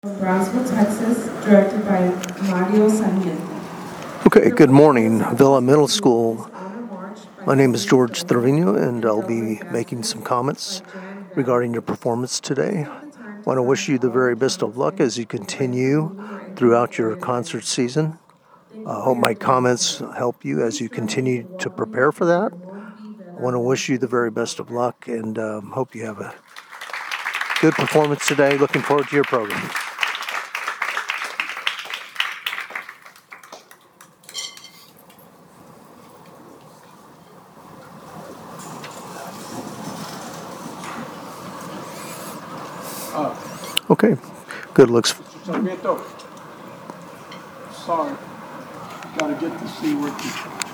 Brownsville, Texas, directed by Mario Sarmiento. Okay, good morning, Villa Middle School. My name is George Trevino, and I'll be making some comments regarding your performance today. I want to wish you the very best of luck as you continue throughout your concert season. I hope my comments help you as you continue to prepare for that. I want to wish you the very best of luck and hope you have a good performance today. Looking forward to your program. Okay, good looks. Sarmiento, sorry, gotta get the C working.